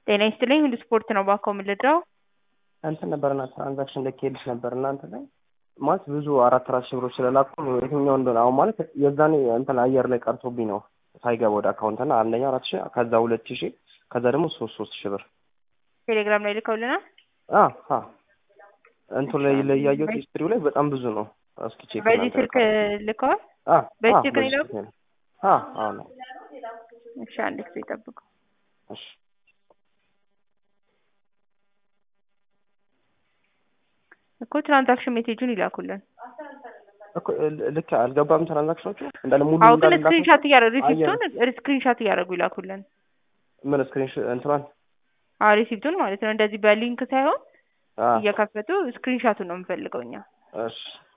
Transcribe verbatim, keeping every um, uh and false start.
ጤና ይስጥልኝ ሁሉ ስፖርት ነው ባካው የምልደው እንትን ነበርና ትራንዛክሽን ልኬልሽ ነበር እናንተ ላይ ማለት ብዙ አራት አራት ሺህ ብሮች ስለላኩ የትኛው እንደሆነ አሁን ማለት የዛኔ እንትን አየር ላይ ቀርቶብኝ ነው ሳይገባ ወደ አካውንት እና አንደኛ አራት ሺህ ከዛ ሁለት ሺህ ከዛ ደግሞ ሶስት ሶስት ሺህ ብር ቴሌግራም ላይ ልከውልናል። አ አ እንትን ላይ ላይ ያየሁት ሂስትሪው ላይ በጣም ብዙ ነው። እስኪ ቼክ በዚህ ስልክ ልከዋል። አ በዚህ ስልክ ነው በዚህ ይላኩ። ስልክ አ አ ነው። እሺ አንድ ጊዜ ይጠብቁ። እሺ እኮ ትራንዛክሽን ሜሴጁን ይላኩልን እኮ ልክ አልገባም ትራንዛክሽኖቹ እንዳለ ሙሉ አው ግን እንዳለ ስክሪንሾት እያደረጉ ሪሲፕቱን ስክሪንሾት እያደረጉ ይላኩልን። ምን ስክሪንሾት እንትራን አዎ ሪሲፕቱን ማለት ነው። እንደዚህ በሊንክ ሳይሆን እየከፈቱ ስክሪንሾቱን ነው የምፈልገው እኛ። እሺ